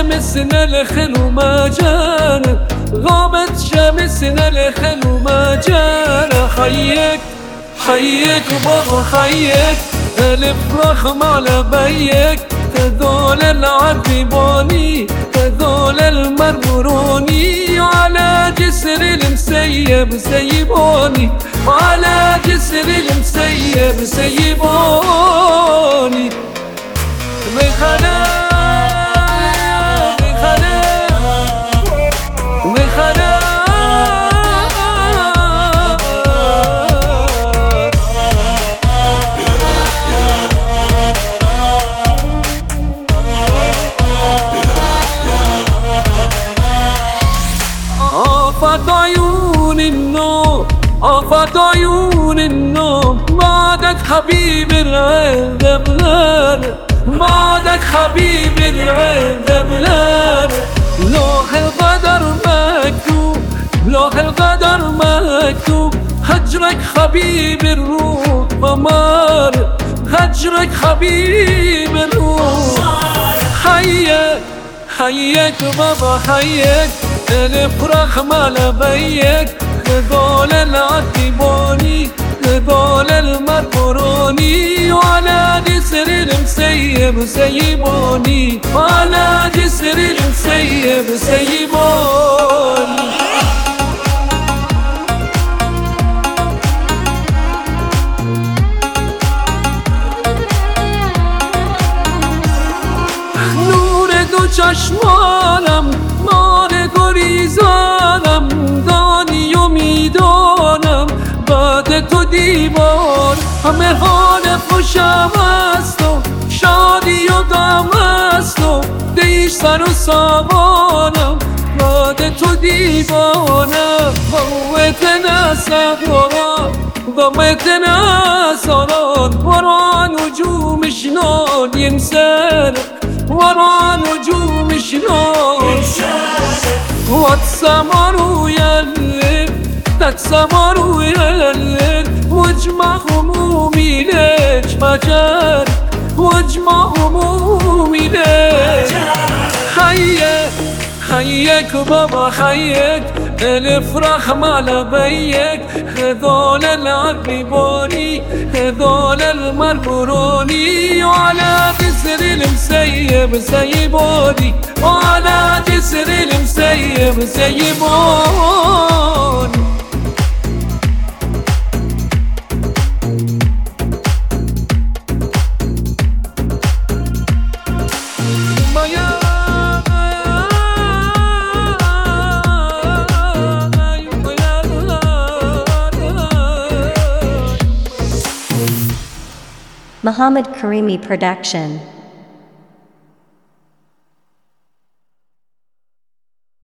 شمسنا الخلو ما جانا، غابت شمسنا الخلو ما جانا. حيك حيك بابا حيك، الافراح مع لبيك، هذول العذباني هذول المرمروني، على جسر المسيب سيبوني، على جسر المسيب سيبوني. بخنا بخنا بخنا عفت عيون النوم، عفت عيون النوم، بعدك حبيب العين دبلان، بعدك حبيب العين دبلان. لوح القدر مكتوب، لوح القدر مكتوب، هجرك حبيب الروح ممار، هجرك حبيب الروح. حيك حيك بابا حيك، الافراح مع لبيك، هذول العذباني هذول المرمروني، وعلى جسر المسيب سيبوني، وعلى جسر المسيب سيبوني. نور دو چشمانم، مال گریزانم، دانی و میدانم بعد تو دیوار، همه حال خوشم است و شادی و غم است و دیش سر و سامانم، بعد تو دیوانم. غمتنا سهران غمتنا سهران، ورا نجوم شنان ينسانا، ورا نجوم شنان. والسمر يلف السمر يلف، واجمع همومي ليش مجال، واجمع همومي ليش. حيك حيك بابا حيك، الافراح مع لبيك، هذول العذباني هذول المرمروني، وعلى جسر المسيب سيبوني، وعلى جسر المسيب سيبوني. Muhammad Karimi Production.